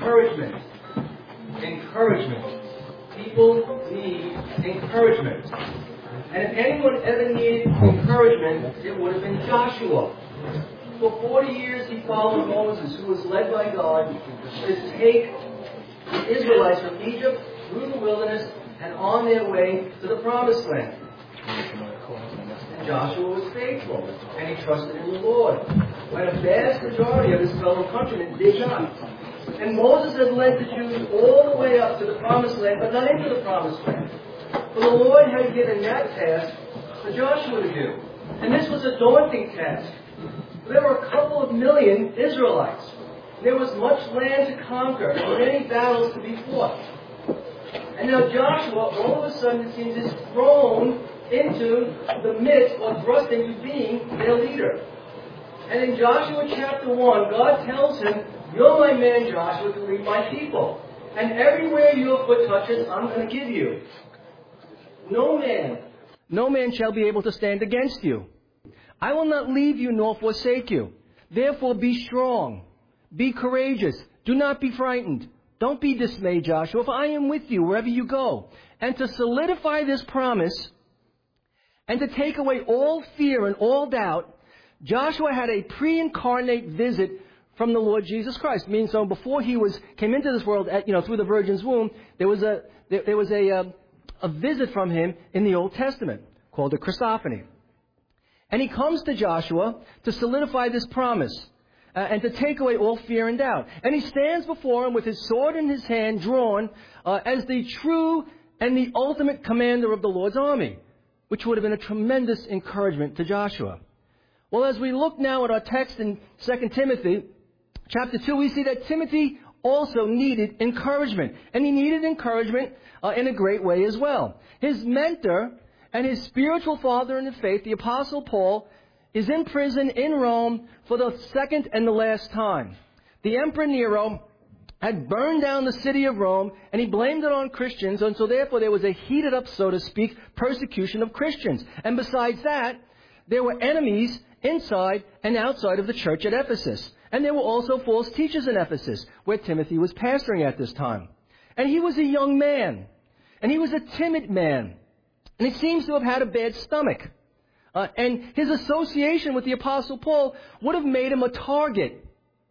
encouragement. Encouragement. People need encouragement. And if anyone ever needed encouragement, it would have been Joshua. For 40 years he followed Moses, who was led by God to take the Israelites from Egypt through the wilderness and on their way to the Promised Land. And Joshua was faithful, and he trusted in the Lord, when a vast majority of his fellow countrymen did not. And Moses had led the Jews all the way up to the Promised Land, but not into the Promised Land. For the Lord had given that task for Joshua to do. And this was a daunting task. There were a couple of million Israelites. There was much land to conquer and many battles to be fought. And now Joshua, all of a sudden, it seems, is thrown into the midst, or thrust into being their leader. And in Joshua chapter 1, God tells him, "You're my man, Joshua, to lead my people. And everywhere your foot touches, I'm going to give you. No man shall be able to stand against you. I will not leave you nor forsake you. Therefore be strong. Be courageous. Do not be frightened. Don't be dismayed, Joshua, for I am with you wherever you go." And to solidify this promise and to take away all fear and all doubt, Joshua had a pre-incarnate visit from the Lord Jesus Christ. Meaning, so before he came into this world, through the Virgin's womb, there was a visit from him in the Old Testament called a Christophany. And he comes to Joshua to solidify this promise and to take away all fear and doubt. And he stands before him with his sword in his hand drawn as the true and the ultimate commander of the Lord's army, which would have been a tremendous encouragement to Joshua. Well, as we look now at our text in 2 Timothy chapter 2, we see that Timothy also needed encouragement. And he needed encouragement in a great way as well. His mentor and his spiritual father in the faith, the Apostle Paul, is in prison in Rome for the second and the last time. The Emperor Nero had burned down the city of Rome, and he blamed it on Christians, and so therefore there was a heated up, so to speak, persecution of Christians. And besides that, there were enemies inside and outside of the church at Ephesus. And there were also false teachers in Ephesus, where Timothy was pastoring at this time. And he was a young man, and he was a timid man, and he seems to have had a bad stomach. And his association with the Apostle Paul would have made him a target,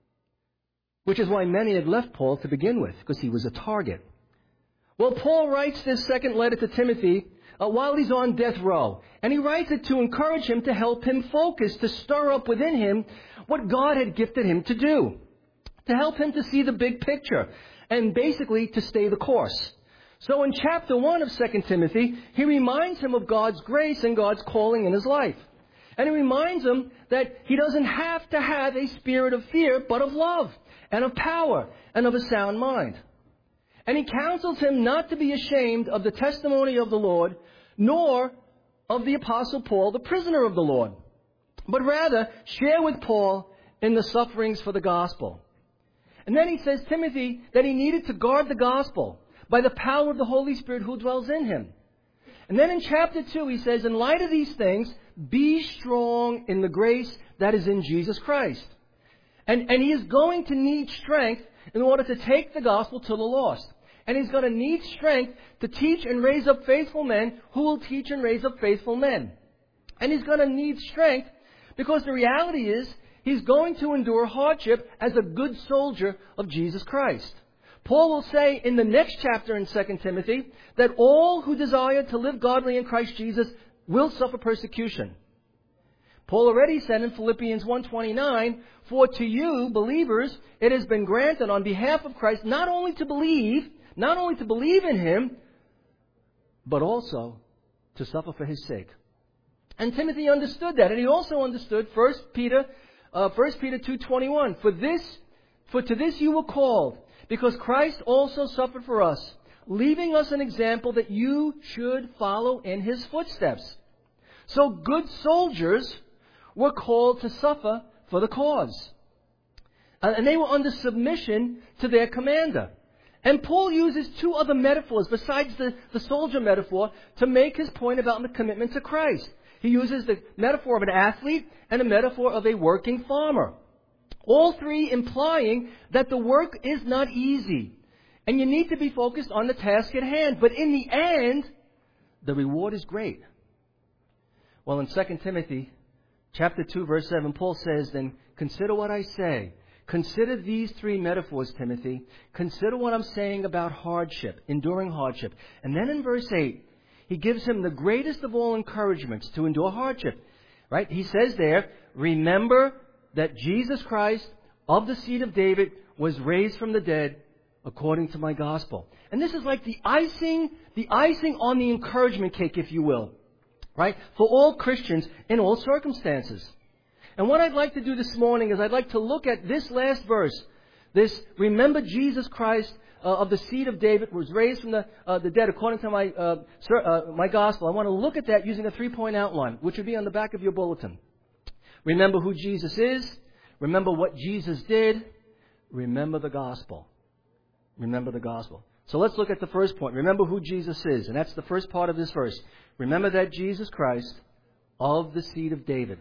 which is why many had left Paul to begin with, because he was a target. Well, Paul writes this second letter to Timothy while he's on death row. And he writes it to encourage him, to help him focus, to stir up within him what God had gifted him to do, to help him to see the big picture, and basically to stay the course. So in chapter 1 of 2 Timothy, he reminds him of God's grace and God's calling in his life. And he reminds him that he doesn't have to have a spirit of fear, but of love and of power and of a sound mind. And he counsels him not to be ashamed of the testimony of the Lord, nor of the Apostle Paul, the prisoner of the Lord, but rather share with Paul in the sufferings for the gospel. And then he says, Timothy, that he needed to guard the gospel by the power of the Holy Spirit who dwells in him. And then in chapter 2, he says, in light of these things, be strong in the grace that is in Jesus Christ. And he is going to need strength in order to take the gospel to the lost. And he's going to need strength to teach and raise up faithful men who will teach and raise up faithful men. And he's going to need strength because the reality is he's going to endure hardship as a good soldier of Jesus Christ. Paul will say in the next chapter in 2 Timothy that all who desire to live godly in Christ Jesus will suffer persecution. Paul already said in Philippians 1:29, for to you, believers, it has been granted on behalf of Christ not only to believe in Him, but also to suffer for His sake. And Timothy understood that, and he also understood 1 Peter 2:21, for to this you were called, because Christ also suffered for us, leaving us an example that you should follow in His footsteps. So good soldiers were called to suffer for the cause. And they were under submission to their commander. And Paul uses two other metaphors besides the soldier metaphor to make his point about the commitment to Christ. He uses the metaphor of an athlete and a metaphor of a working farmer. All three implying that the work is not easy. And you need to be focused on the task at hand. But in the end, the reward is great. Well, in 2 Timothy chapter 2, verse 7, Paul says, then consider what I say. Consider these three metaphors, Timothy. Consider what I'm saying about hardship, enduring hardship. And then in verse 8, he gives him the greatest of all encouragements to endure hardship. Right? He says there, remember that Jesus Christ of the seed of David was raised from the dead according to my gospel. And this is like the icing on the encouragement cake, if you will. Right? For all Christians in all circumstances. And what I'd like to do this morning is I'd like to look at this last verse. This, remember Jesus Christ of the seed of David was raised from the dead according to my gospel. I want to look at that using a 3-point outline, which would be on the back of your bulletin. Remember who Jesus is. Remember what Jesus did. Remember the gospel. Remember the gospel. So let's look at the first point. Remember who Jesus is. And that's the first part of this verse. Remember that Jesus Christ of the seed of David.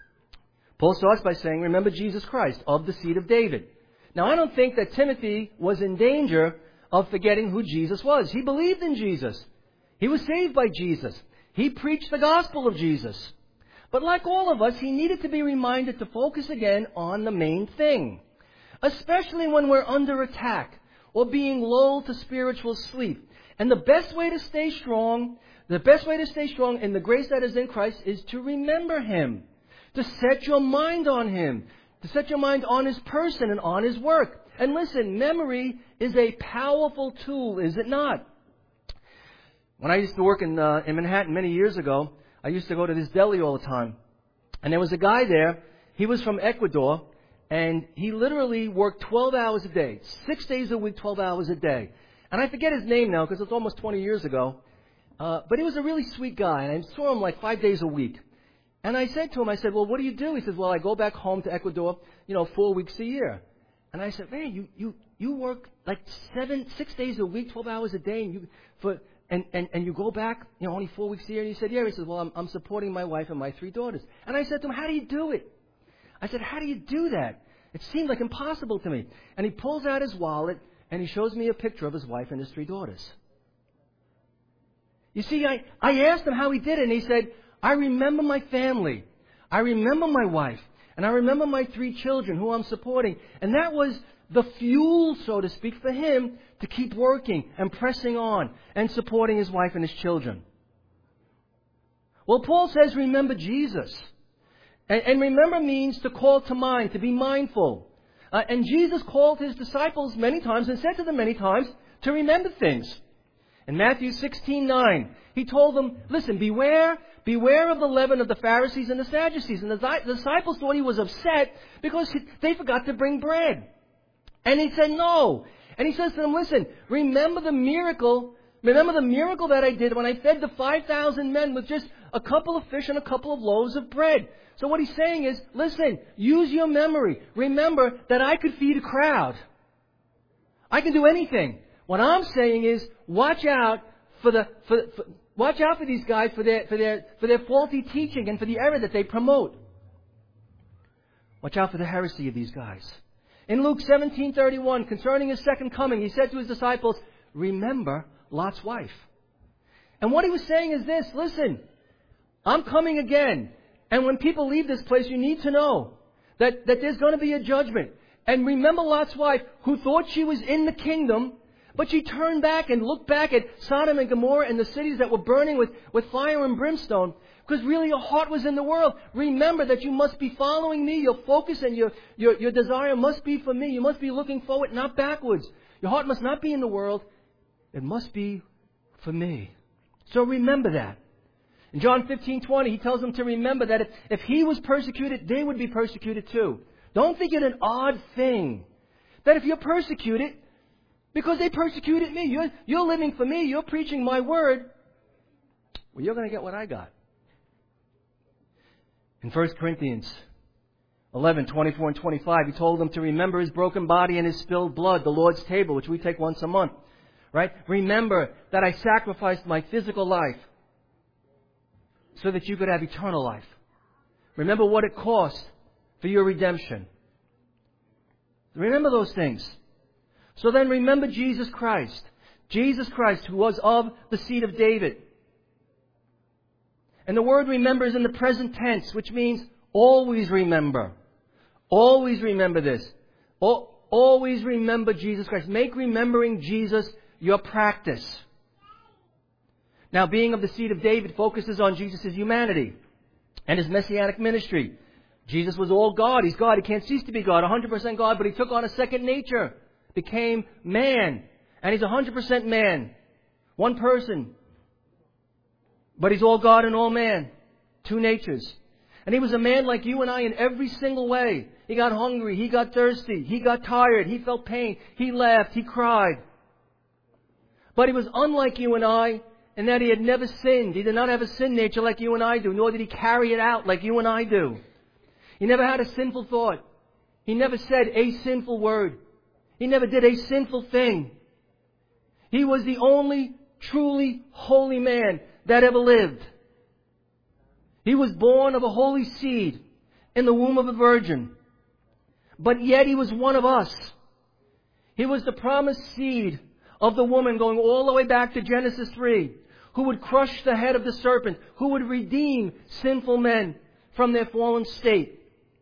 Paul starts by saying, remember Jesus Christ of the seed of David. Now, I don't think that Timothy was in danger of forgetting who Jesus was. He believed in Jesus. He was saved by Jesus. He preached the gospel of Jesus. But like all of us, he needed to be reminded to focus again on the main thing. Especially when we're under attack or being lulled to spiritual sleep. And the best way to stay strong in the grace that is in Christ is to remember Him. To set your mind on Him. To set your mind on His person and on His work. And listen, memory is a powerful tool, is it not? When I used to work in Manhattan many years ago, I used to go to this deli all the time. And there was a guy there. He was from Ecuador. And he literally worked 12 hours a day. 6 days a week, 12 hours a day. And I forget his name now because it's almost 20 years ago. But he was a really sweet guy. And I saw him like 5 days a week. And I said to him, well, what do you do? He says, well, I go back home to Ecuador, 4 weeks a year. And I said, man, you work like 6 days a week, 12 hours a day, and you go back, only 4 weeks a year. And he said, yeah. He says, well, I'm supporting my wife and my 3 daughters. And I said to him, how do you do it? I said, how do you do that? It seemed like impossible to me. And he pulls out his wallet and he shows me a picture of his wife and his 3 daughters. You see, I asked him how he did it, and he said, I remember my family. I remember my wife. And I remember my 3 children who I'm supporting. And that was the fuel, so to speak, for him to keep working and pressing on and supporting his wife and his children. Well, Paul says, remember Jesus. And remember means to call to mind, to be mindful. And Jesus called His disciples many times and said to them many times to remember things. In Matthew 16:9, He told them, listen, beware of the leaven of the Pharisees and the Sadducees. And the disciples thought He was upset because they forgot to bring bread. And He said, no. And He says to them, listen, remember the miracle that I did when I fed the 5,000 men with just a couple of fish and a couple of loaves of bread. So what He's saying is, listen, use your memory. Remember that I could feed a crowd. I can do anything. What I'm saying is, watch out for these guys for their faulty teaching and for the error that they promote. Watch out for the heresy of these guys. In Luke 17:31, concerning His second coming, He said to His disciples, remember Lot's wife. And what He was saying is this, listen, I'm coming again. And when people leave this place, you need to know that there's going to be a judgment. And remember Lot's wife, who thought she was in the kingdom, but she turned back and looked back at Sodom and Gomorrah and the cities that were burning with fire and brimstone, because really your heart was in the world. Remember that you must be following me. Your focus and your desire must be for me. You must be looking forward, not backwards. Your heart must not be in the world. It must be for me. So remember that. In John 15:20, He tells them to remember that if He was persecuted, they would be persecuted too. Don't think it an odd thing that if you're persecuted, because they persecuted me, you're living for me, you're preaching my word, well, you're going to get what I got. In 1 Corinthians 11:24 and 25, He told them to remember His broken body and His spilled blood, the Lord's table, which we take once a month. Right? Remember that I sacrificed my physical life so that you could have eternal life. Remember what it cost for your redemption. Remember those things. So then remember Jesus Christ. Jesus Christ, who was of the seed of David. And the word remember is in the present tense, which means always remember. Always remember this. Always remember Jesus Christ. Make remembering Jesus your practice. Now, being of the seed of David focuses on Jesus' humanity and His messianic ministry. Jesus was all God. He's God. He can't cease to be God. 100% God, but He took on a second nature. Became man. And He's 100% man. One person. But He's all God and all man. Two natures. And He was a man like you and I in every single way. He got hungry. He got thirsty. He got tired. He felt pain. He laughed. He cried. But He was unlike you and I in that He had never sinned. He did not have a sin nature like you and I do, nor did He carry it out like you and I do. He never had a sinful thought. He never said a sinful word. He never did a sinful thing. He was the only truly holy man that ever lived. He was born of a holy seed in the womb of a virgin. But yet He was one of us. He was the promised seed of the woman going all the way back to Genesis 3, who would crush the head of the serpent, who would redeem sinful men from their fallen state.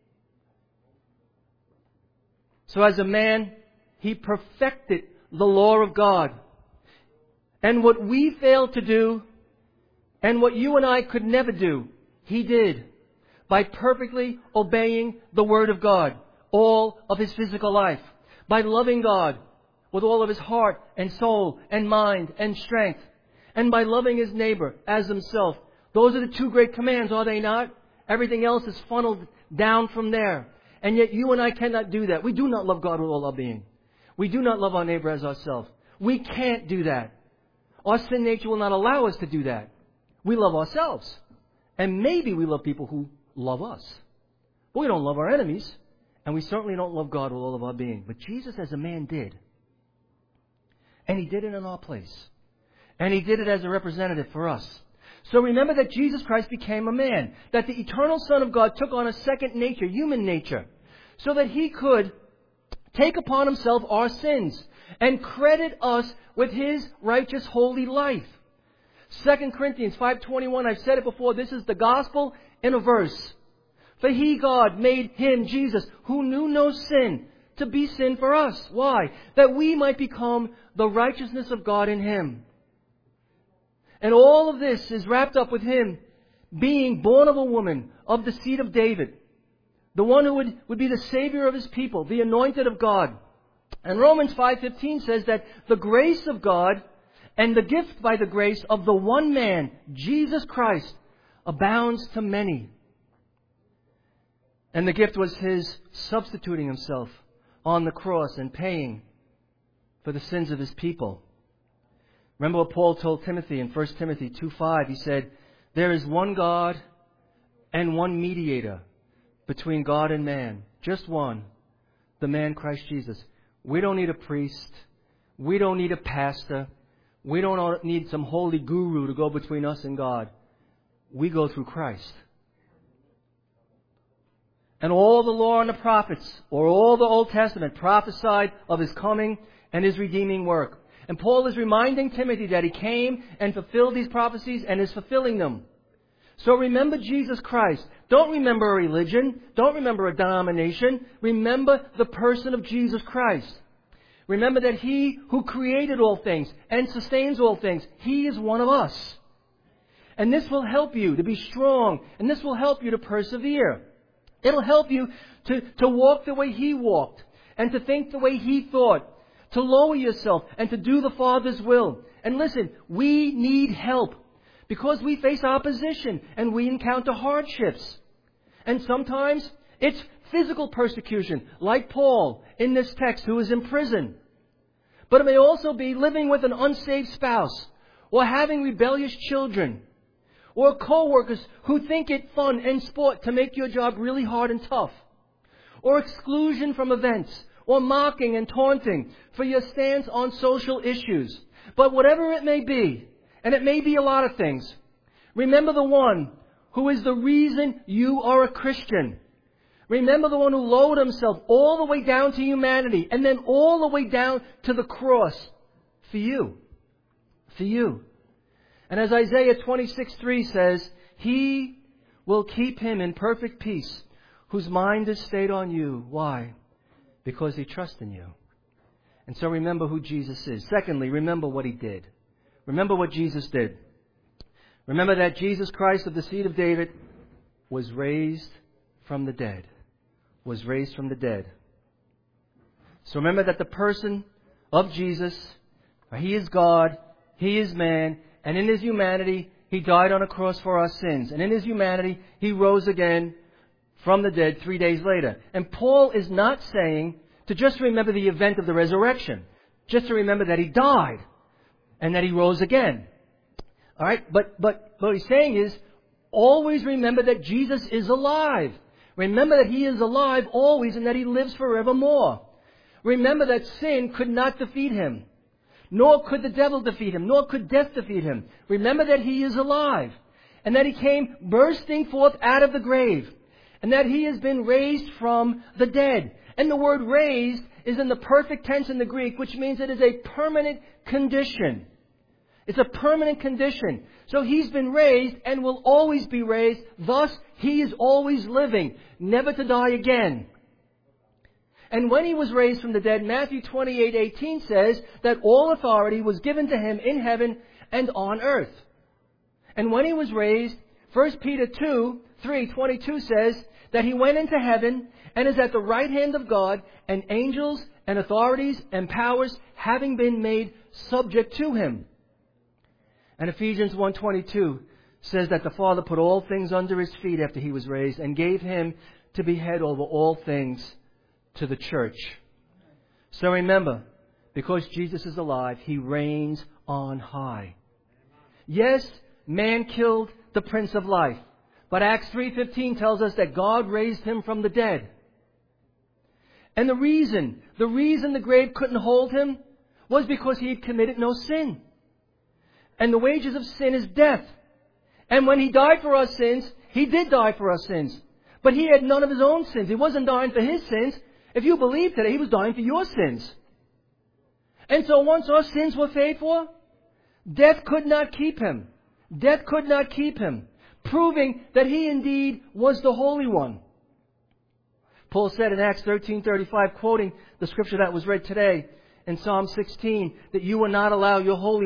So as a man, He perfected the law of God. And what we failed to do, and what you and I could never do, He did by perfectly obeying the Word of God all of His physical life, by loving God with all of His heart and soul and mind and strength, and by loving His neighbor as Himself. Those are the two great commands, are they not? Everything else is funneled down from there. And yet you and I cannot do that. We do not love God with all our being. We do not love our neighbor as ourselves. We can't do that. Our sin nature will not allow us to do that. We love ourselves. And maybe we love people who love us. But we don't love our enemies. And we certainly don't love God with all of our being. But Jesus as a man did. And He did it in our place. And He did it as a representative for us. So remember that Jesus Christ became a man. That the eternal Son of God took on a second nature, human nature. So that He could take upon Himself our sins and credit us with His righteous, holy life. 2 Corinthians 5:21, I've said it before, this is the gospel in a verse. For He, God, made Him, Jesus, who knew no sin, to be sin for us. Why? That we might become the righteousness of God in Him. And all of this is wrapped up with Him being born of a woman, of the seed of David. The one who would be the Savior of His people, the anointed of God. And Romans 5:15 says that the grace of God and the gift by the grace of the one man, Jesus Christ, abounds to many. And the gift was His substituting Himself on the cross and paying for the sins of His people. Remember what Paul told Timothy in 1 Timothy 2:5. He said, there is one God and one mediator between God and man. Just one. The man Christ Jesus. We don't need a priest. We don't need a pastor. We don't need some holy guru to go between us and God. We go through Christ. And all the law and the prophets, or all the Old Testament, prophesied of His coming and His redeeming work. And Paul is reminding Timothy that He came and fulfilled these prophecies and is fulfilling them. So remember Jesus Christ. Don't remember a religion. Don't remember a denomination. Remember the person of Jesus Christ. Remember that He who created all things and sustains all things, He is one of us. And this will help you to be strong. And this will help you to persevere. It'll help you to walk the way He walked. And to think the way He thought. To lower yourself and to do the Father's will. And listen, we need help. Because we face opposition and we encounter hardships. And sometimes it's physical persecution, like Paul in this text who is in prison. But it may also be living with an unsaved spouse, or having rebellious children, or co-workers who think it fun and sport to make your job really hard and tough, or exclusion from events, or mocking and taunting for your stance on social issues. But whatever it may be, and it may be a lot of things, remember the one who is the reason you are a Christian. Remember the one who lowered himself all the way down to humanity and then all the way down to the cross for you. For you. And as Isaiah 26:3 says, He will keep him in perfect peace, whose mind is stayed on you. Why? Because he trusts in you. And so remember who Jesus is. Secondly, remember what He did. Remember what Jesus did. Remember that Jesus Christ of the seed of David was raised from the dead. Was raised from the dead. So remember that the person of Jesus, He is God, He is man, and in His humanity, He died on a cross for our sins. And in His humanity, He rose again from the dead 3 days later. And Paul is not saying to just remember the event of the resurrection. Just to remember that He died and that He rose again. All right? But what he's saying is, always remember that Jesus is alive. Remember that He is alive always and that He lives forevermore. Remember that sin could not defeat Him. Nor could the devil defeat Him. Nor could death defeat Him. Remember that He is alive. And that He came bursting forth out of the grave. And that He has been raised from the dead. And the word raised is in the perfect tense in the Greek, which means it is a permanent condition. It's a permanent condition. So He's been raised and will always be raised. Thus, He is always living, never to die again. And when He was raised from the dead, Matthew 28:18 says that all authority was given to Him in heaven and on earth. And when He was raised, 1 Peter 2:3-22 says that He went into heaven and is at the right hand of God, and angels and authorities and powers having been made subject to Him. And Ephesians 1:22 says that the Father put all things under His feet after He was raised and gave Him to be head over all things to the church. So remember, because Jesus is alive, He reigns on high. Yes, man killed the Prince of Life. But Acts 3:15 tells us that God raised Him from the dead. And the reason the grave couldn't hold Him was because He had committed no sin. And the wages of sin is death. And when He died for our sins, He did die for our sins. But He had none of His own sins. He wasn't dying for His sins. If you believe today, He was dying for your sins. And so once our sins were paid for, death could not keep Him. Death could not keep Him. Proving that He indeed was the Holy One. Paul said in Acts 13:35, quoting the scripture that was read today in Psalm 16, that you will not allow your Holy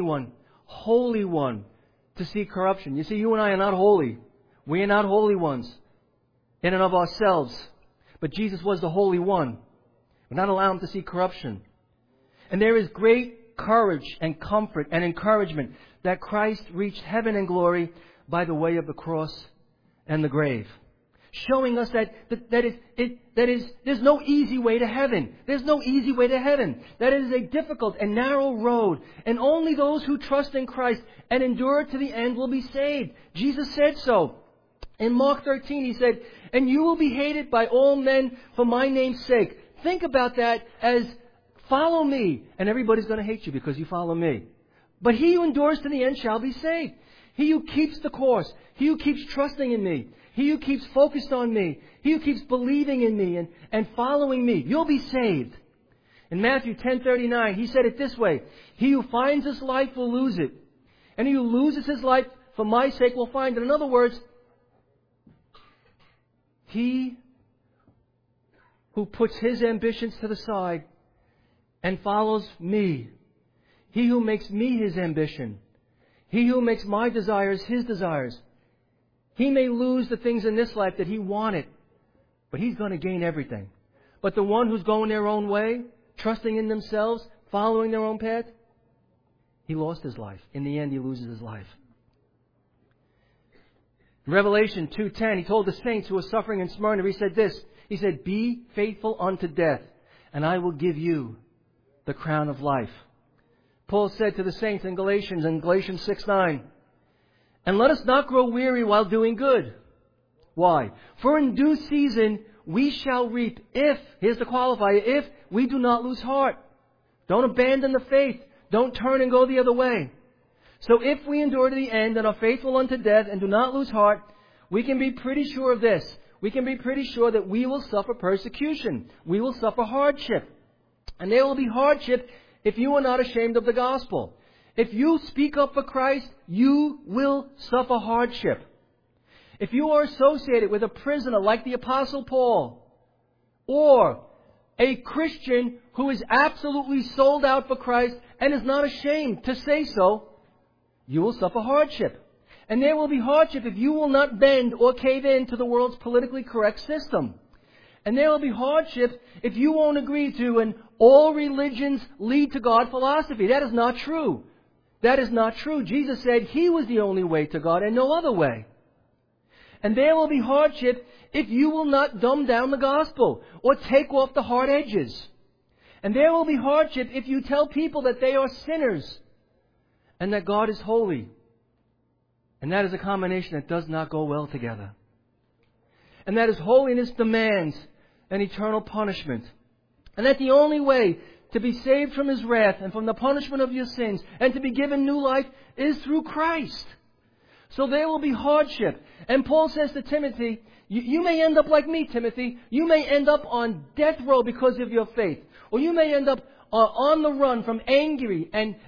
One, to see corruption. You see, you and I are not holy. We are not holy ones in and of ourselves. But Jesus was the Holy One. We're not allowed Him to see corruption. And there is great courage and comfort and encouragement that Christ reached heaven and glory by the way of the cross and the grave. Showing us that there's no easy way to heaven. There's no easy way to heaven. That it is a difficult and narrow road. And only those who trust in Christ and endure to the end will be saved. Jesus said so. In Mark 13, He said, and you will be hated by all men for my name's sake. Think about that as follow me. And everybody's going to hate you because you follow me. But he who endures to the end shall be saved. He who keeps the course. He who keeps trusting in me. He who keeps focused on me. He who keeps believing in me and following me. You'll be saved. In Matthew 10:39, He said it this way. He who finds his life will lose it. And he who loses his life for my sake will find it. In other words, he who puts his ambitions to the side and follows me. He who makes me his ambition. He who makes my desires his desires. He may lose the things in this life that he wanted, but he's going to gain everything. But the one who's going their own way, trusting in themselves, following their own path, he lost his life. In the end, he loses his life. In Revelation 2:10, He told the saints who were suffering in Smyrna, He said this. He said, be faithful unto death, and I will give you the crown of life. Paul said to the saints in Galatians 6:9, and let us not grow weary while doing good. Why? For in due season we shall reap if, here's the qualifier, if we do not lose heart. Don't abandon the faith. Don't turn and go the other way. So if we endure to the end and are faithful unto death and do not lose heart, we can be pretty sure of this. we can be pretty sure that we will suffer persecution. We will suffer hardship. And there will be hardship if you are not ashamed of the gospel. If you speak up for Christ, you will suffer hardship. If you are associated with a prisoner like the Apostle Paul, or a Christian who is absolutely sold out for Christ and is not ashamed to say so, you will suffer hardship. And there will be hardship if you will not bend or cave in to the world's politically correct system. And there will be hardship if you won't agree to an all religions lead to God philosophy. That is not true. That is not true. Jesus said He was the only way to God and no other way. And there will be hardship if you will not dumb down the gospel or take off the hard edges. And there will be hardship if you tell people that they are sinners and that God is holy. And that is a combination that does not go well together. And that His holiness demands an eternal punishment. And that the only way to be saved from His wrath and from the punishment of your sins and to be given new life is through Christ. So there will be hardship. And Paul says to Timothy, you may end up like me, Timothy. You may end up on death row because of your faith. Or you may end up on the run from angry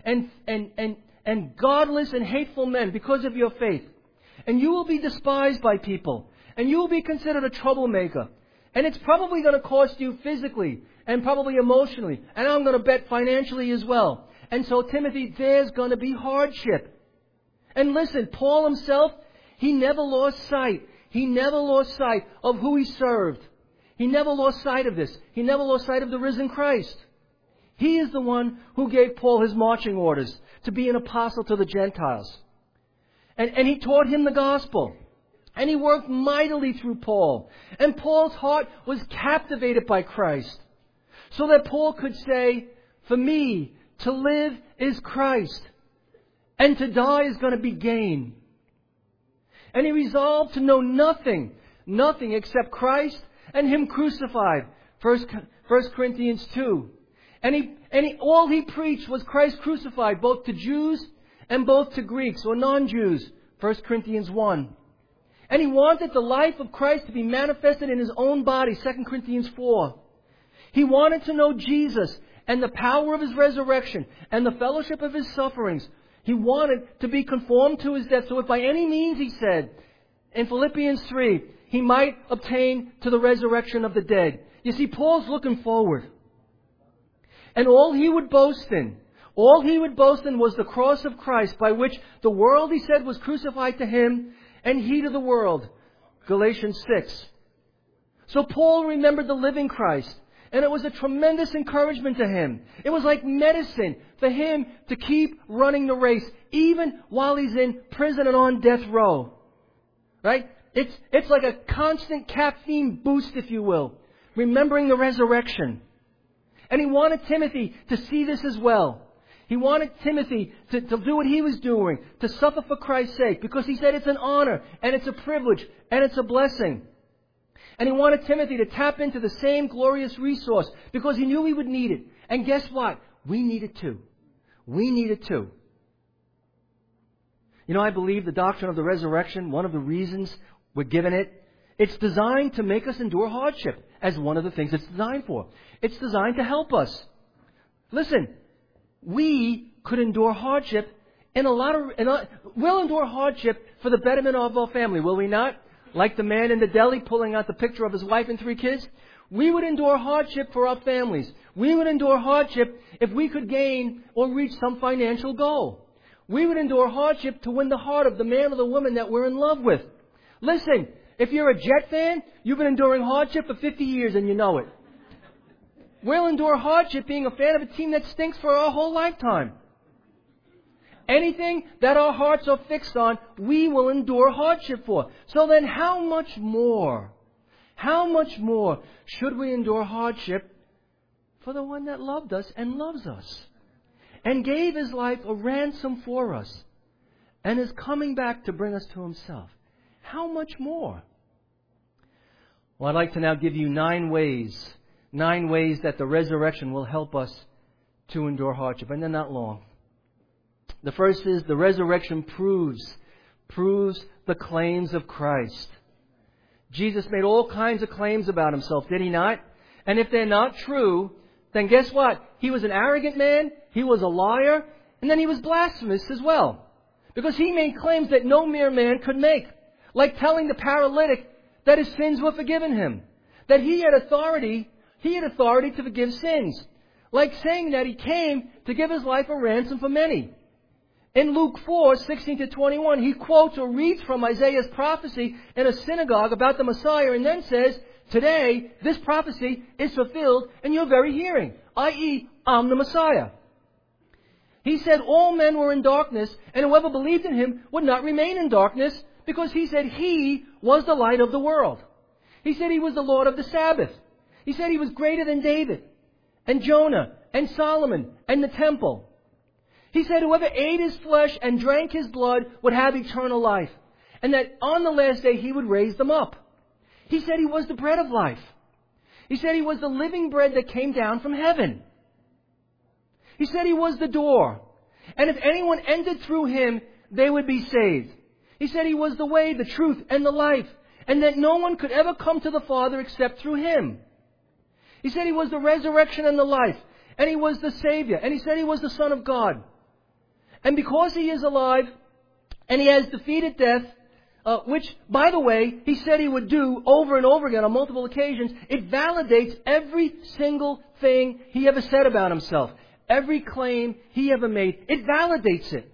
and godless and hateful men because of your faith. And you will be despised by people. And you will be considered a troublemaker. And it's probably going to cost you physically and probably emotionally. And I'm going to bet financially as well. And so, Timothy, there's going to be hardship. And listen, Paul himself, he never lost sight. He never lost sight of who he served. He never lost sight of this. He never lost sight of the risen Christ. He is the one who gave Paul his marching orders to be an apostle to the Gentiles. And he taught him the gospel. And he worked mightily through Paul. And Paul's heart was captivated by Christ. So that Paul could say, for me, to live is Christ. And to die is going to be gain. And he resolved to know nothing except Christ and Him crucified. 1 Corinthians 2. And all he preached was Christ crucified, both to Jews and both to Greeks or non-Jews. 1 Corinthians 1. And he wanted the life of Christ to be manifested in his own body. 2 Corinthians 4. He wanted to know Jesus and the power of His resurrection and the fellowship of His sufferings. He wanted to be conformed to His death. So if by any means, he said, in Philippians 3, he might obtain to the resurrection of the dead. You see, Paul's looking forward. And all he would boast in was the cross of Christ, by which the world, he said, was crucified to him, and he to the world. Galatians 6. So Paul remembered the living Christ. And it was a tremendous encouragement to him. It was like medicine for him to keep running the race, even while he's in prison and on death row. Right? It's like a constant caffeine boost, if you will, remembering the resurrection. And he wanted Timothy to see this as well. He wanted Timothy to do what he was doing, to suffer for Christ's sake, because he said it's an honor, and it's a privilege, and it's a blessing. And he wanted Timothy to tap into the same glorious resource because he knew he would need it. And guess what? We need it too. We need it too. You know, I believe the doctrine of the resurrection, one of the reasons we're given it, it's designed to make us endure hardship as one of the things it's designed for. It's designed to help us. Listen, we could endure hardship we'll endure hardship for the betterment of our family, will we not? Like the man in the deli pulling out the picture of his wife and 3 kids. We would endure hardship for our families. We would endure hardship if we could gain or reach some financial goal. We would endure hardship to win the heart of the man or the woman that we're in love with. Listen, if you're a Jet fan, you've been enduring hardship for 50 years and you know it. We'll endure hardship being a fan of a team that stinks for our whole lifetime. Anything that our hearts are fixed on, we will endure hardship for. So then how much more should we endure hardship for the one that loved us and loves us and gave His life a ransom for us and is coming back to bring us to Himself? How much more? Well, I'd like to now give you 9 ways that the resurrection will help us to endure hardship. And they're not long. The first is the resurrection proves the claims of Christ. Jesus made all kinds of claims about himself, did he not? And if they're not true, then guess what? He was an arrogant man, he was a liar, and then he was blasphemous as well. Because he made claims that no mere man could make. Like telling the paralytic that his sins were forgiven him. That he had authority to forgive sins. Like saying that he came to give his life a ransom for many. In Luke 4:16-21, he quotes or reads from Isaiah's prophecy in a synagogue about the Messiah and then says, today, this prophecy is fulfilled in your very hearing, i.e., I'm the Messiah. He said all men were in darkness, and whoever believed in him would not remain in darkness, because he said he was the light of the world. He said he was the Lord of the Sabbath. He said he was greater than David, and Jonah, and Solomon, and the temple. He said whoever ate his flesh and drank his blood would have eternal life, and that on the last day he would raise them up. He said he was the bread of life. He said he was the living bread that came down from heaven. He said he was the door, and if anyone entered through him, they would be saved. He said he was the way, the truth, and the life, and that no one could ever come to the Father except through him. He said he was the resurrection and the life, and he was the Savior, and he said he was the Son of God. And because he is alive, and he has defeated death, which, by the way, he said he would do over and over again on multiple occasions, it validates every single thing he ever said about himself. Every claim he ever made, it validates it.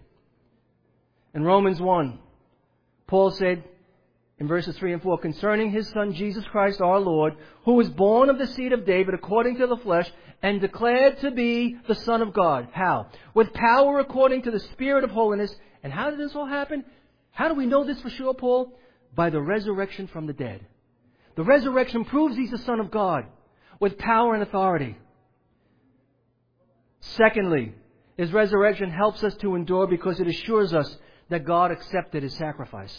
In Romans 1, Paul said in verses 3 and 4, concerning his Son Jesus Christ our Lord, who was born of the seed of David according to the flesh, and declared to be the Son of God. How? With power according to the Spirit of holiness. And how did this all happen? How do we know this for sure, Paul? By the resurrection from the dead. The resurrection proves he's the Son of God, with power and authority. Secondly, his resurrection helps us to endure because it assures us that God accepted his sacrifice.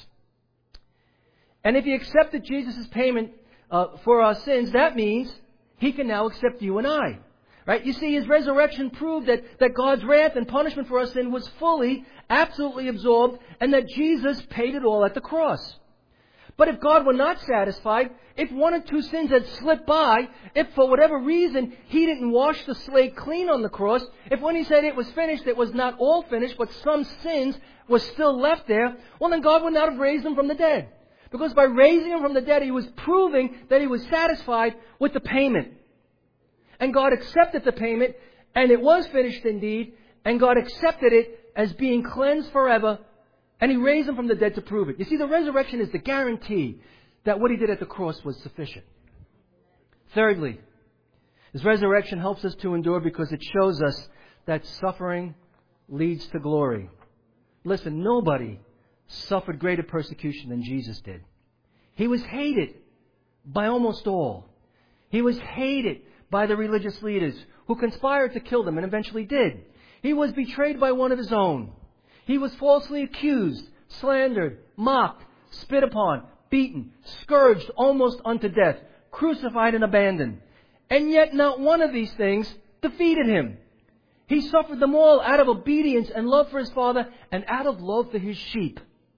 And if he accepted Jesus' payment for our sins, that means he can now accept you and I. Right? You see, his resurrection proved that God's wrath and punishment for our sin was fully, absolutely absorbed, and that Jesus paid it all at the cross. But if God were not satisfied, if one or two sins had slipped by, if for whatever reason he didn't wash the slate clean on the cross, if when he said it was finished, it was not all finished, but some sins were still left there, well then God would not have raised him from the dead. Because by raising him from the dead, he was proving that he was satisfied with the payment. And God accepted the payment, and it was finished indeed, and God accepted it as being cleansed forever, and he raised him from the dead to prove it. You see, the resurrection is the guarantee that what he did at the cross was sufficient. Thirdly, his resurrection helps us to endure because it shows us that suffering leads to glory. Listen, nobody suffered greater persecution than Jesus did. He was hated by almost all. He was hated by the religious leaders who conspired to kill them and eventually did. He was betrayed by one of his own. He was falsely accused, slandered, mocked, spit upon, beaten, scourged almost unto death, crucified and abandoned. And yet not one of these things defeated him. He suffered them all out of obedience and love for his Father and out of love for his sheep.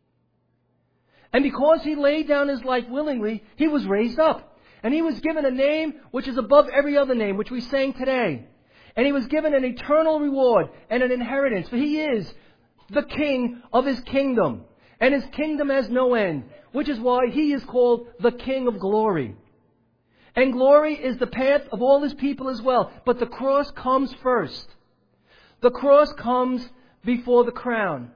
And because he laid down his life willingly, he was raised up. And he was given a name which is above every other name, which we sang today. And he was given an eternal reward and an inheritance, for he is the King of his kingdom. And his kingdom has no end, which is why he is called the King of glory. And glory is the path of all his people as well. But the cross comes first. The cross comes before the crown.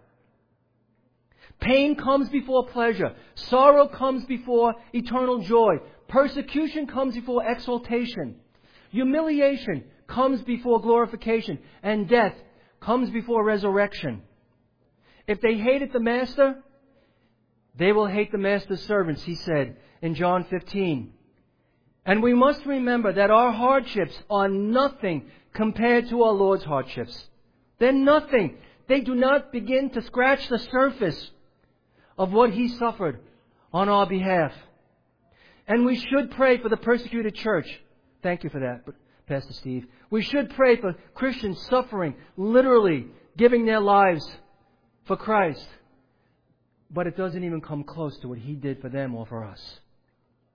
Pain comes before pleasure. Sorrow comes before eternal joy. Persecution comes before exaltation. Humiliation comes before glorification. And death comes before resurrection. If they hated the master, they will hate the master's servants, he said in John 15. And we must remember that our hardships are nothing compared to our Lord's hardships. They're nothing. They do not begin to scratch the surface of what he suffered on our behalf. And we should pray for the persecuted church. Thank you for that, Pastor Steve. We should pray for Christians suffering, literally giving their lives for Christ. But it doesn't even come close to what he did for them or for us.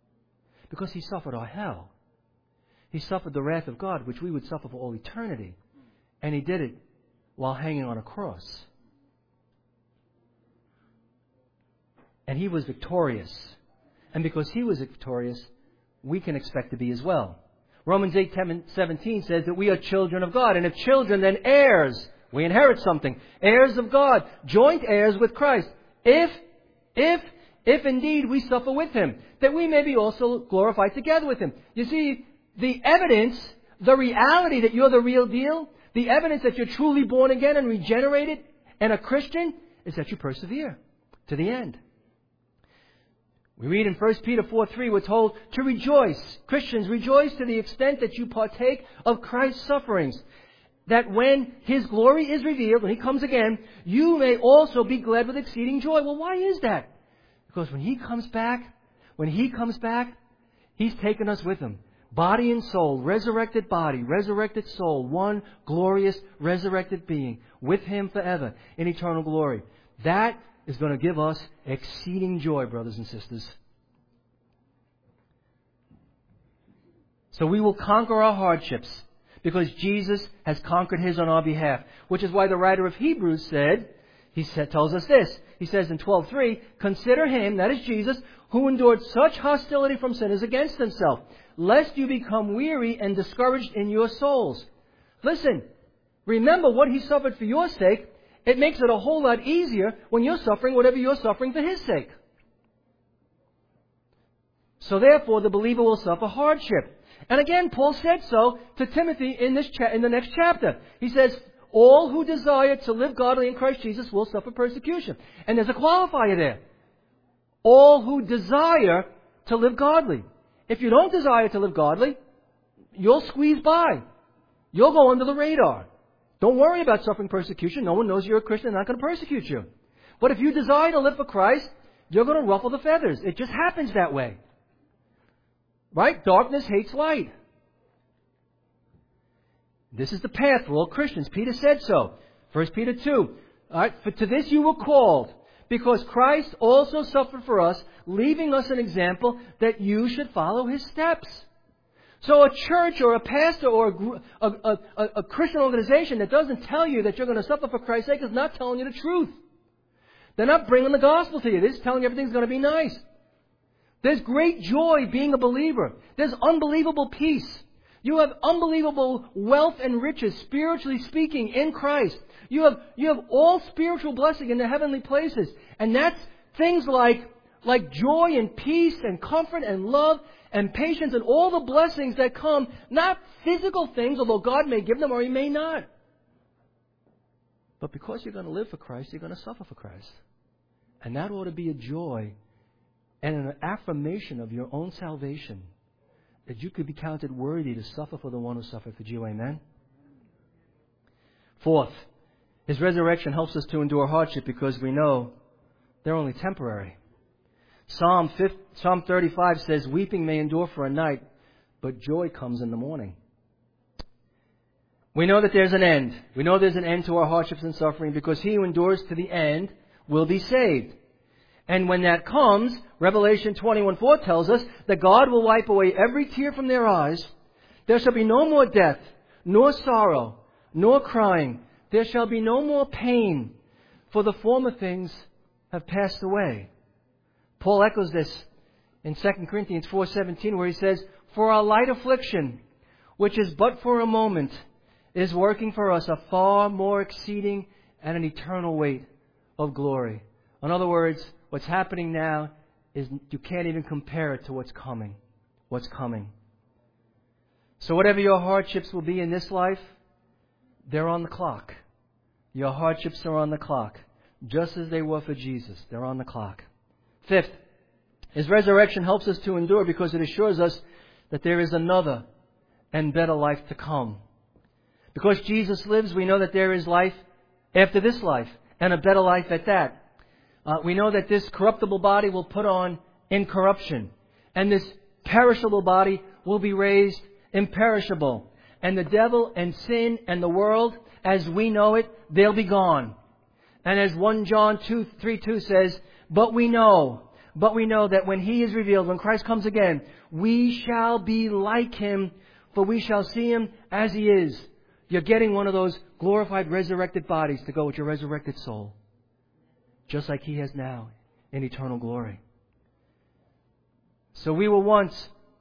Because He suffered our hell. He suffered the wrath of God, which we would suffer for all eternity. And He did it while hanging on a cross. And He was victorious. And because He was victorious, we can expect to be as well. Romans 8:17 says that we are children of God. And if children, then heirs. We inherit something. Heirs of God. Joint heirs with Christ. If indeed we suffer with Him, that we may be also glorified together with Him. You see, the evidence, the reality that you're the real deal, the evidence that you're truly born again and regenerated and a Christian, is that you persevere to the end. We read in 1 Peter 4:3, we're told to rejoice. Christians, rejoice to the extent that you partake of Christ's sufferings, that when His glory is revealed, when He comes again, you may also be glad with exceeding joy. Well, why is that? Because when He comes back, He's taken us with Him. Body and soul, resurrected body, resurrected soul, one glorious resurrected being with Him forever in eternal glory. That is going to give us exceeding joy, brothers and sisters. So we will conquer our hardships because Jesus has conquered His on our behalf. Which is why the writer of Hebrews tells us this. He says in 12:3, consider Him, that is Jesus, who endured such hostility from sinners against Himself, lest you become weary and discouraged in your souls. Listen, remember what He suffered for your sake. It makes it a whole lot easier when you're suffering whatever you're suffering for His sake. So therefore, the believer will suffer hardship. And again, Paul said so to Timothy in the next chapter. He says, all who desire to live godly in Christ Jesus will suffer persecution. And there's a qualifier there. All who desire to live godly. If you don't desire to live godly, you'll squeeze by. You'll go under the radar. Don't worry about suffering persecution. No one knows you're a Christian. They're not going to persecute you. But if you desire to live for Christ, you're going to ruffle the feathers. It just happens that way. Right? Darkness hates light. This is the path for all Christians. Peter said so. 1 Peter 2. All right, for to this you were called, because Christ also suffered for us, leaving us an example that you should follow His steps. So a church or a pastor or a Christian organization that doesn't tell you that you're going to suffer for Christ's sake is not telling you the truth. They're not bringing the gospel to you. They're just telling you everything's going to be nice. There's great joy being a believer. There's unbelievable peace. You have unbelievable wealth and riches, spiritually speaking, in Christ. You have all spiritual blessing in the heavenly places. And that's things like joy and peace and comfort and love and patience and all the blessings that come, not physical things, although God may give them or He may not. But because you're going to live for Christ, you're going to suffer for Christ. And that ought to be a joy and an affirmation of your own salvation, that you could be counted worthy to suffer for the one who suffered for you. Amen? Fourth, His resurrection helps us to endure hardship because we know they're only temporary. Psalm 35 says, weeping may endure for a night, but joy comes in the morning. We know that there's an end. We know there's an end to our hardships and suffering because he who endures to the end will be saved. And when that comes, Revelation 21:4 tells us that God will wipe away every tear from their eyes. There shall be no more death, nor sorrow, nor crying. There shall be no more pain, for the former things have passed away. Paul echoes this in 2 Corinthians 4:17, where he says, for our light affliction, which is but for a moment, is working for us a far more exceeding and an eternal weight of glory. In other words, what's happening now is you can't even compare it to what's coming. What's coming. So whatever your hardships will be in this life, they're on the clock. Your hardships are on the clock, just as they were for Jesus. They're on the clock. Fifth, His resurrection helps us to endure because it assures us that there is another and better life to come. Because Jesus lives, we know that there is life after this life, and a better life at that. We know that this corruptible body will put on incorruption, and this perishable body will be raised imperishable. And the devil and sin and the world, as we know it, they'll be gone. And as 1 John 3:2 says, but we know But we know that when He is revealed, when Christ comes again, we shall be like Him, for we shall see Him as He is. You're getting one of those glorified, resurrected bodies to go with your resurrected soul, just like He has now in eternal glory. So we once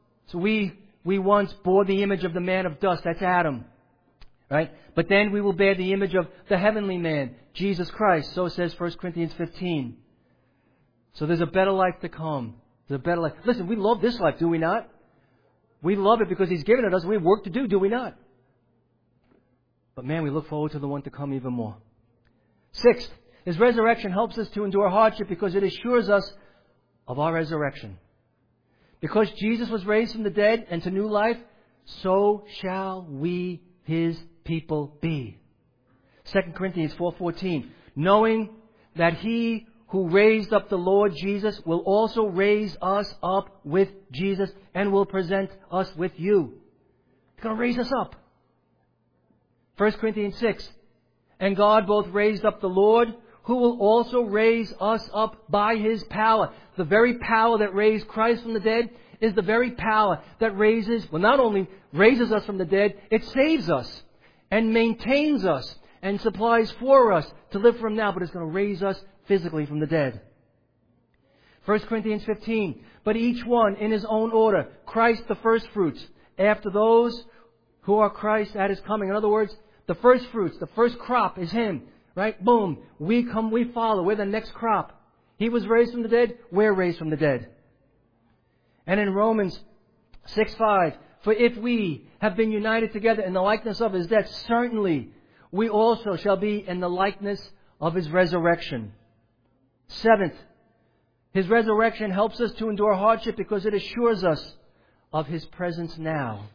bore the image of the man of dust. That's Adam. Right? But then we will bear the image of the heavenly man, Jesus Christ. So says 1 Corinthians 15. So there's a better life to come. There's a better life. Listen, we love this life, do we not? We love it because He's given it us. We have work to do we not? But man, we look forward to the one to come even more. Sixth, His resurrection helps us to endure hardship because it assures us of our resurrection. Because Jesus was raised from the dead and to new life, so shall we, His people, be. 2 Corinthians 4:14, knowing that He who raised up the Lord Jesus will also raise us up with Jesus and will present us with you. He's going to raise us up. 1 Corinthians 6, and God both raised up the Lord, who will also raise us up by His power. The very power that raised Christ from the dead is the very power that not only raises us from the dead, it saves us and maintains us and supplies for us to live from now, but it's going to raise us physically from the dead. 1 Corinthians 15, but each one in his own order, Christ the first fruits, after those who are Christ at His coming. In other words, the first fruits, the first crop is Him. Right? Boom. We come, we follow. We're the next crop. He was raised from the dead. We're raised from the dead. And in Romans 6:5, for if we have been united together in the likeness of His death, certainly we also shall be in the likeness of His resurrection. Seventh, His resurrection helps us to endure hardship because it assures us of His presence now.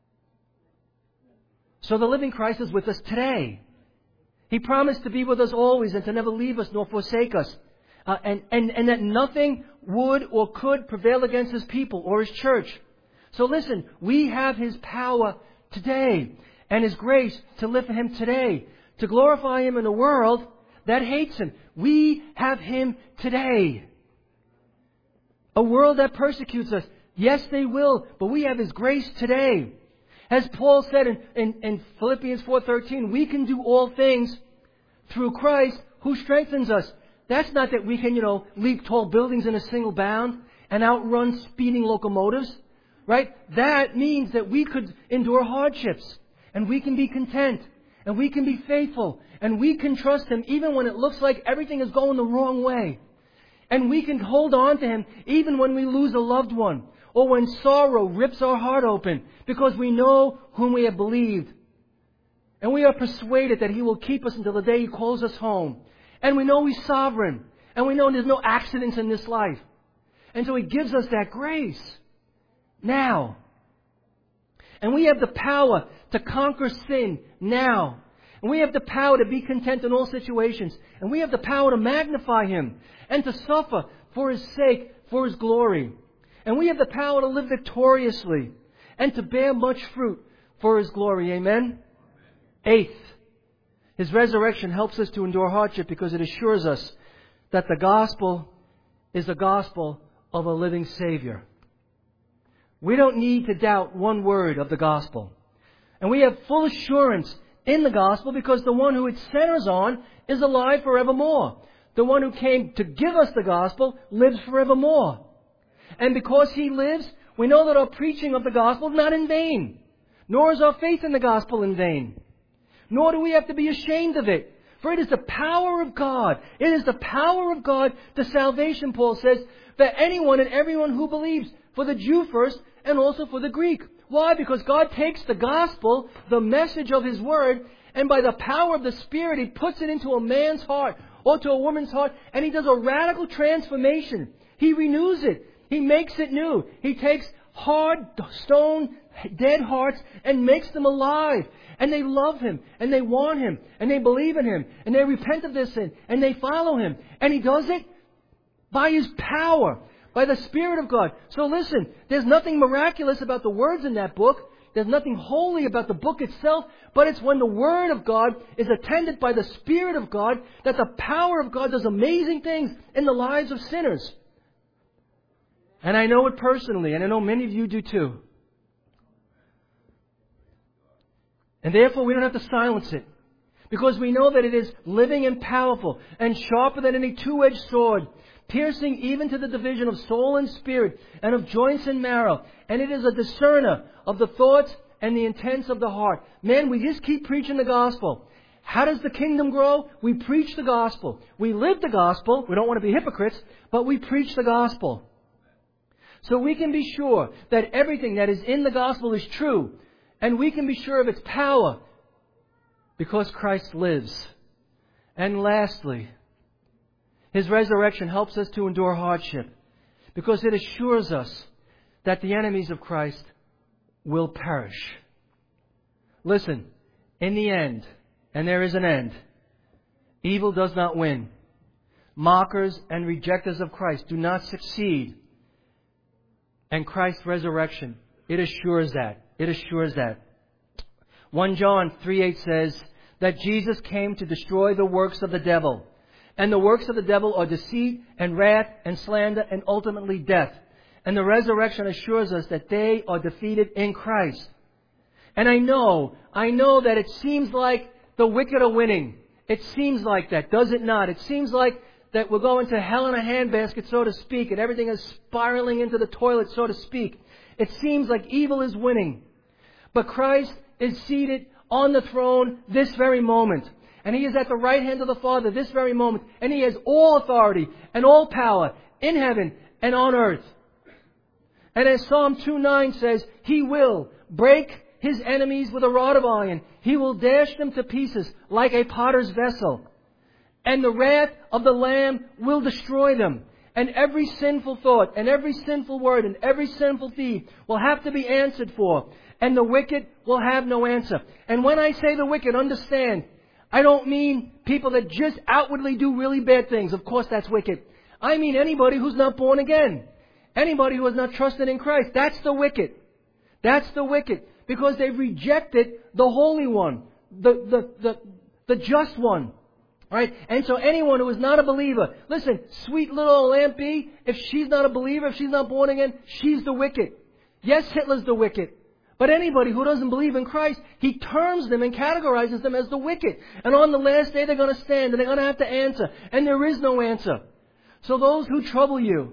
So the living Christ is with us today. He promised to be with us always and to never leave us nor forsake us. And that nothing would or could prevail against His people or His church. So listen, we have His power today and His grace to live for Him today, to glorify Him in a world that hates Him. We have Him today. A world that persecutes us, yes they will, but we have His grace today. As Paul said in Philippians 4:13, we can do all things through Christ who strengthens us. That's not that we can, leap tall buildings in a single bound and outrun speeding locomotives. Right? That means that we could endure hardships and we can be content and we can be faithful and we can trust Him even when it looks like everything is going the wrong way. And we can hold on to Him even when we lose a loved one or when sorrow rips our heart open because we know whom we have believed. And we are persuaded that He will keep us until the day He calls us home. And we know He's sovereign. And we know there's no accidents in this life. And so He gives us that grace now. And we have the power to conquer sin now. And we have the power to be content in all situations. And we have the power to magnify Him and to suffer for His sake, for His glory. And we have the power to live victoriously and to bear much fruit for His glory. Amen? Eighth, His resurrection helps us to endure hardship because it assures us that the gospel is the gospel of a living Savior. We don't need to doubt one word of the gospel. And we have full assurance in the gospel because the one who it centers on is alive forevermore. The one who came to give us the gospel lives forevermore. And because He lives, we know that our preaching of the gospel is not in vain. Nor is our faith in the gospel in vain. Nor do we have to be ashamed of it. For it is the power of God. It is the power of God to salvation, Paul says, for anyone and everyone who believes. For the Jew first and also for the Greek. Why? Because God takes the gospel, the message of His word, and by the power of the Spirit, He puts it into a man's heart or to a woman's heart, and He does a radical transformation. He renews it. He makes it new. He takes hard, stone, dead hearts and makes them alive. And they love Him, and they want Him, and they believe in Him, and they repent of their sin, and they follow Him. And He does it by His power, by the Spirit of God. So listen, there's nothing miraculous about the words in that book. There's nothing holy about the book itself, but it's when the Word of God is attended by the Spirit of God that the power of God does amazing things in the lives of sinners. And I know it personally, and I know many of you do too. And therefore we don't have to silence it. Because we know that it is living and powerful and sharper than any two-edged sword, piercing even to the division of soul and spirit and of joints and marrow. And it is a discerner of the thoughts and the intents of the heart. Man, we just keep preaching the gospel. How does the kingdom grow? We preach the gospel. We live the gospel. We don't want to be hypocrites, but we preach the gospel. So we can be sure that everything that is in the gospel is true. And we can be sure of its power because Christ lives. And lastly, His resurrection helps us to endure hardship because it assures us that the enemies of Christ will perish. Listen, in the end, and there is an end, evil does not win. Mockers and rejectors of Christ do not succeed. And Christ's resurrection, it assures that. It assures that. 1 John 3:8 says that Jesus came to destroy the works of the devil. And the works of the devil are deceit and wrath and slander and ultimately death. And the resurrection assures us that they are defeated in Christ. And I know that it seems like the wicked are winning. It seems like that, does it not? It seems like that we're going to hell in a handbasket, so to speak, and everything is spiraling into the toilet, so to speak. It seems like evil is winning. But Christ is seated on the throne this very moment. And He is at the right hand of the Father this very moment. And He has all authority and all power in heaven and on earth. And as Psalm 2:9 says, He will break His enemies with a rod of iron. He will dash them to pieces like a potter's vessel. And the wrath of the Lamb will destroy them. And every sinful thought and every sinful word and every sinful deed will have to be answered for. And the wicked will have no answer. And when I say the wicked, understand, I don't mean people that just outwardly do really bad things. Of course that's wicked. I mean anybody who's not born again. Anybody who has not trusted in Christ. That's the wicked. That's the wicked. Because they've rejected the Holy One. The just one. Right? And so anyone who is not a believer, listen, sweet little Aunt B, if she's not a believer, if she's not born again, she's the wicked. Yes, Hitler's the wicked. But anybody who doesn't believe in Christ, He terms them and categorizes them as the wicked. And on the last day they're going to stand and they're going to have to answer. And there is no answer. So those who trouble you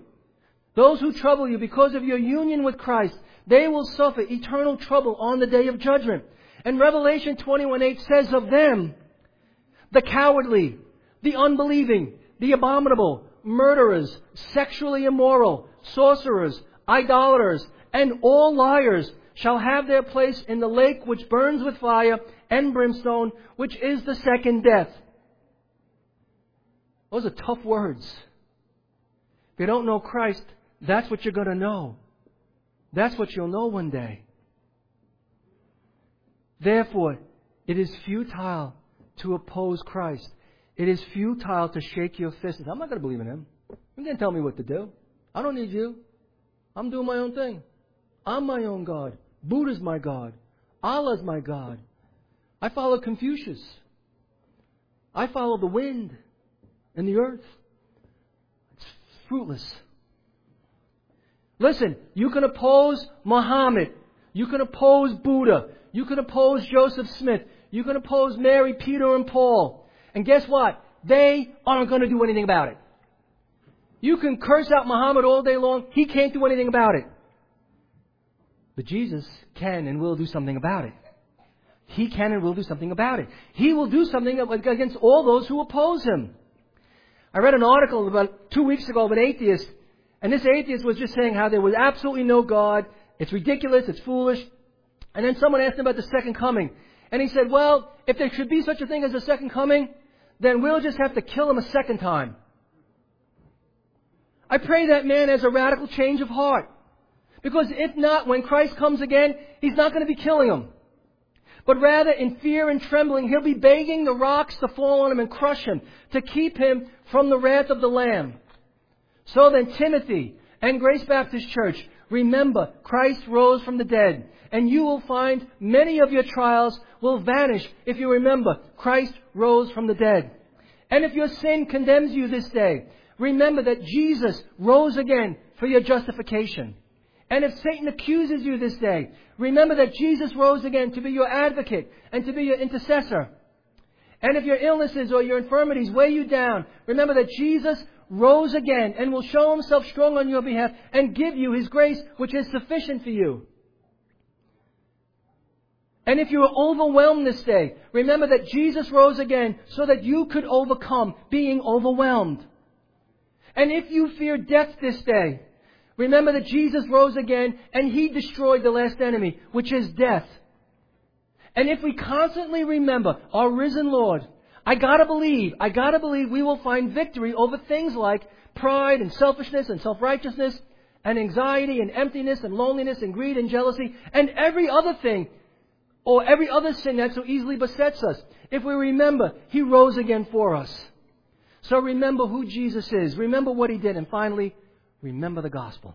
because of your union with Christ, they will suffer eternal trouble on the day of judgment. And Revelation 21:8 says of them, the cowardly, the unbelieving, the abominable, murderers, sexually immoral, sorcerers, idolaters, and all liars shall have their place in the lake which burns with fire and brimstone, which is the second death. Those are tough words. If you don't know Christ, that's what you're going to know. That's what you'll know one day. Therefore, it is futile to oppose Christ. It is futile to shake your fist. I'm not going to believe in Him. You can't tell me what to do. I don't need you. I'm doing my own thing. I'm my own God. Buddha's my God. Allah's my God. I follow Confucius. I follow the wind and the earth. It's fruitless. Listen, you can oppose Muhammad. You can oppose Buddha. You can oppose Joseph Smith. You can oppose Mary, Peter, and Paul. And guess what? They aren't going to do anything about it. You can curse out Muhammad all day long. He can't do anything about it. But Jesus can and will do something about it. He can and will do something about it. He will do something against all those who oppose Him. I read an article about 2 weeks ago of an atheist. And this atheist was just saying how there was absolutely no God. It's ridiculous. It's foolish. And then someone asked him about the second coming. And he said, well, if there should be such a thing as a second coming, then we'll just have to kill Him a second time. I pray that man has a radical change of heart. Because if not, when Christ comes again, He's not going to be killing him. But rather, in fear and trembling, He'll be begging the rocks to fall on him and crush him, to keep him from the wrath of the Lamb. So then, Timothy and Grace Baptist Church, remember, Christ rose from the dead. And you will find many of your trials will vanish if you remember Christ rose from the dead. And if your sin condemns you this day, remember that Jesus rose again for your justification. And if Satan accuses you this day, remember that Jesus rose again to be your advocate and to be your intercessor. And if your illnesses or your infirmities weigh you down, remember that Jesus rose again and will show Himself strong on your behalf and give you His grace, which is sufficient for you. And if you are overwhelmed this day, remember that Jesus rose again so that you could overcome being overwhelmed. And if you fear death this day, remember that Jesus rose again and He destroyed the last enemy, which is death. And if we constantly remember our risen Lord, I gotta believe we will find victory over things like pride and selfishness and self-righteousness and anxiety and emptiness and loneliness and greed and jealousy and every other thing or every other sin that so easily besets us. If we remember, He rose again for us. So remember who Jesus is. Remember what He did. And finally, remember the gospel.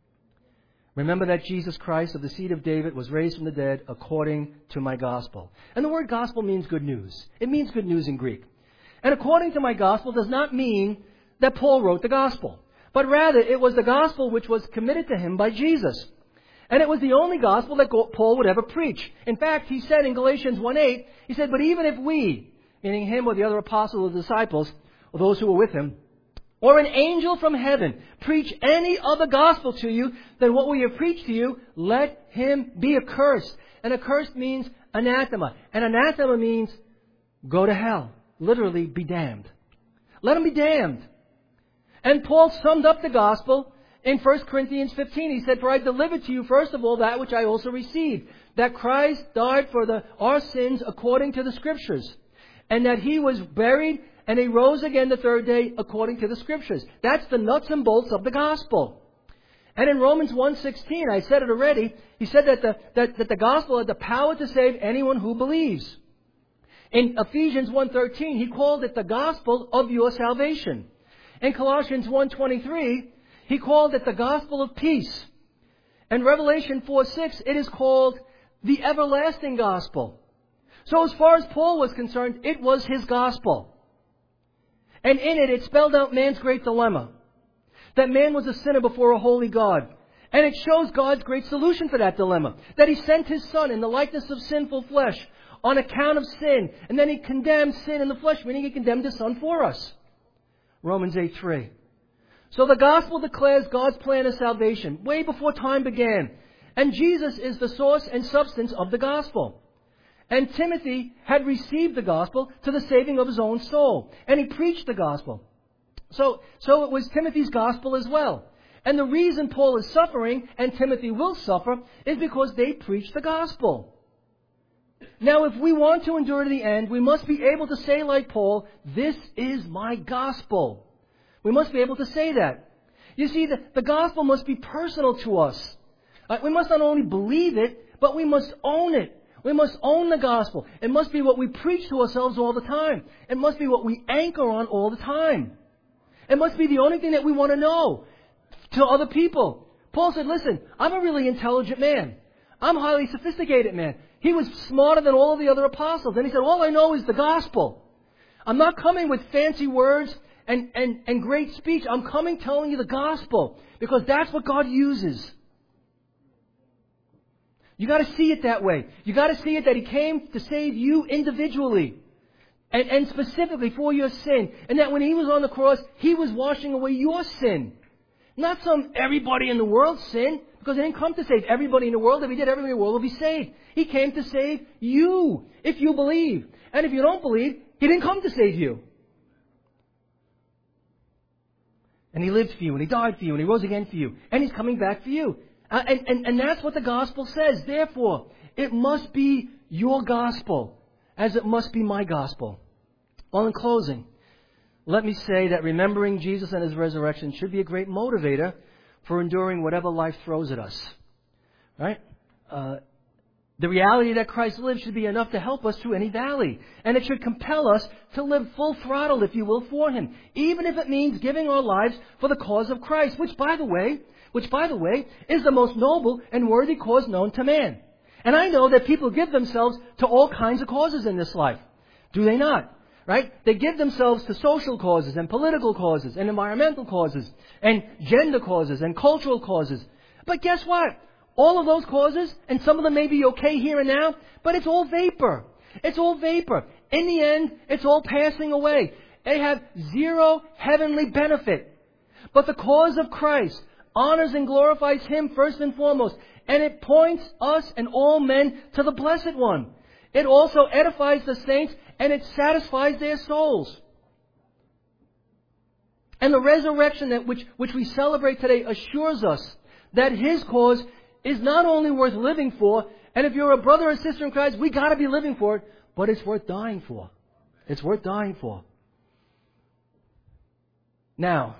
Remember that Jesus Christ of the seed of David was raised from the dead according to my gospel. And the word gospel means good news. It means good news in Greek. And according to my gospel does not mean that Paul wrote the gospel, but rather it was the gospel which was committed to him by Jesus. And it was the only gospel that Paul would ever preach. In fact, he said in Galatians 1:8, he said, but even if we, meaning him or the other apostles or disciples, or those who were with him, or an angel from heaven preach any other gospel to you than what we have preached to you, let him be accursed. And accursed means anathema. And anathema means go to hell. Literally, be damned. Let him be damned. And Paul summed up the gospel in 1 Corinthians 15. He said, for I delivered to you first of all that which I also received, that Christ died for our sins according to the Scriptures, and that He was buried and He rose again the third day according to the Scriptures. That's the nuts and bolts of the gospel. And in Romans 1:16, I said it already, he said that the gospel had the power to save anyone who believes. In Ephesians 1:13, he called it the gospel of your salvation. In Colossians 1:23, he called it the gospel of peace. In Revelation 4:6, it is called the everlasting gospel. So as far as Paul was concerned, it was his gospel. And in it spelled out man's great dilemma. That man was a sinner before a holy God. And it shows God's great solution for that dilemma. That He sent His Son in the likeness of sinful flesh on account of sin. And then He condemned sin in the flesh, meaning He condemned His Son for us. Romans 8:3. So the gospel declares God's plan of salvation way before time began. And Jesus is the source and substance of the gospel. And Timothy had received the gospel to the saving of his own soul. And he preached the gospel. So it was Timothy's gospel as well. And the reason Paul is suffering, and Timothy will suffer, is because they preach the gospel. Now, if we want to endure to the end, we must be able to say like Paul, this is my gospel. We must be able to say that. You see, the gospel must be personal to us. We must not only believe it, but we must own it. We must own the gospel. It must be what we preach to ourselves all the time. It must be what we anchor on all the time. It must be the only thing that we want to know to other people. Paul said, listen, I'm a really intelligent man. I'm a highly sophisticated man. He was smarter than all of the other apostles. And he said, all I know is the gospel. I'm not coming with fancy words and great speech. I'm coming telling you the gospel because that's what God uses. You got to see it that way. You got to see it that He came to save you individually and specifically for your sin. And that when He was on the cross, He was washing away your sin. Not some everybody in the world sin, because He didn't come to save everybody in the world. If He did, everybody in the world would be saved. He came to save you if you believe. And if you don't believe, He didn't come to save you. And He lived for you, and He died for you, and He rose again for you. And He's coming back for you. And that's what the gospel says. Therefore, it must be your gospel, as it must be my gospel. Well, in closing, let me say that remembering Jesus and His resurrection should be a great motivator for enduring whatever life throws at us. Right? The reality that Christ lived should be enough to help us through any valley. And it should compel us to live full throttle, if you will, for Him. Even if it means giving our lives for the cause of Christ, which, by the way, is the most noble and worthy cause known to man. And I know that people give themselves to all kinds of causes in this life. Do they not? right? They give themselves to social causes and political causes and environmental causes and gender causes and cultural causes. But guess what? All of those causes, and some of them may be okay here and now, but it's all vapor. It's all vapor. In the end, it's all passing away. They have zero heavenly benefit. But the cause of Christ honors and glorifies Him first and foremost. And it points us and all men to the Blessed One. It also edifies the saints and it satisfies their souls. And the resurrection which we celebrate today assures us that His cause is not only worth living for, and if you're a brother or sister in Christ, we got to be living for it, but it's worth dying for. It's worth dying for. Now,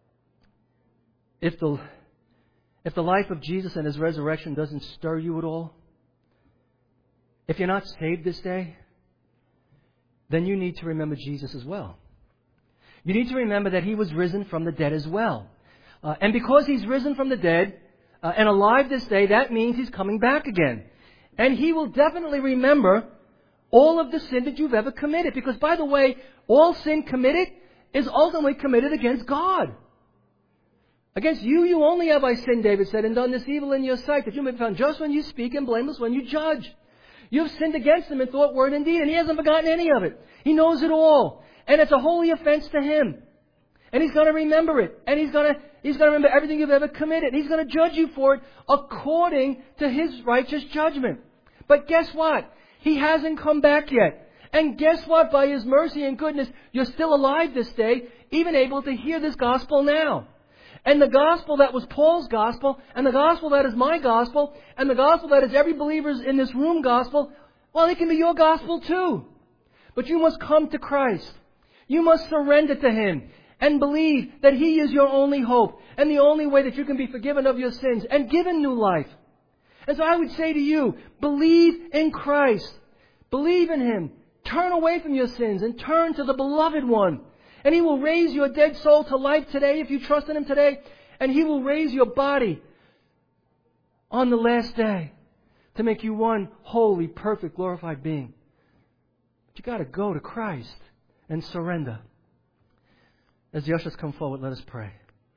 if the life of Jesus and His resurrection doesn't stir you at all, if you're not saved this day, then you need to remember Jesus as well. You need to remember that He was risen from the dead as well. And because He's risen from the dead and alive this day, that means He's coming back again. And He will definitely remember all of the sin that you've ever committed. Because, by the way, all sin committed is ultimately committed against God. Against you only have I sinned, David said, and done this evil in your sight, that you may be found just when you speak and blameless when you judge. You've sinned against Him in thought, word, and deed, and He hasn't forgotten any of it. He knows it all. And it's a holy offense to Him. And He's going to remember it. And He's going to remember everything you've ever committed. And He's going to judge you for it according to His righteous judgment. But guess what? He hasn't come back yet. And guess what? By His mercy and goodness, you're still alive this day, even able to hear this gospel now. And the gospel that was Paul's gospel, and the gospel that is my gospel, and the gospel that is every believer's in this room gospel, well, it can be your gospel too. But you must come to Christ. You must surrender to Him and believe that He is your only hope and the only way that you can be forgiven of your sins and given new life. And so I would say to you, believe in Christ. Believe in Him. Turn away from your sins and turn to the Beloved One. And He will raise your dead soul to life today if you trust in Him today. And He will raise your body on the last day to make you one holy, perfect, glorified being. But you got to go to Christ and surrender. As the ushers come forward, let us pray.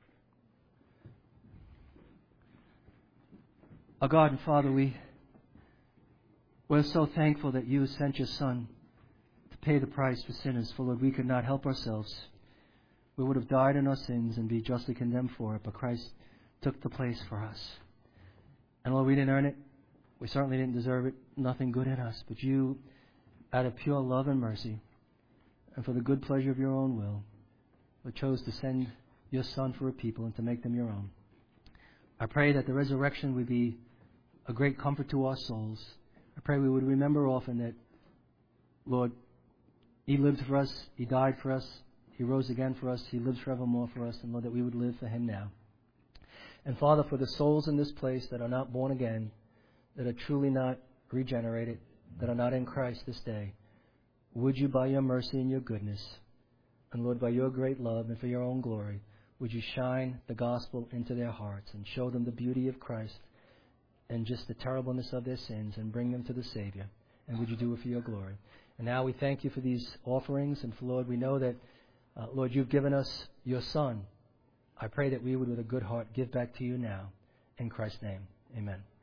Our God and Father, we're so thankful that You sent Your Son to pay the price for sinners. For Lord, we could not help ourselves. We would have died in our sins and be justly condemned for it, but Christ took the place for us. And Lord, we didn't earn it. We certainly didn't deserve it. Nothing good in us. But You, out of pure love and mercy, and for the good pleasure of Your own will, chose to send Your Son for a people and to make them Your own. I pray that the resurrection would be a great comfort to our souls. I pray we would remember often that, Lord, He lived for us, He died for us, He rose again for us, He lives forevermore for us, and Lord, that we would live for Him now. And Father, for the souls in this place that are not born again, that are truly not regenerated, that are not in Christ this day, would You, by Your mercy and Your goodness, and Lord, by Your great love and for Your own glory, would You shine the gospel into their hearts and show them the beauty of Christ and just the terribleness of their sins and bring them to the Savior. And would You do it for Your glory. And now we thank You for these offerings. And for Lord, we know that, Lord, You've given us Your Son. I pray that we would, with a good heart, give back to You now. In Christ's name, amen.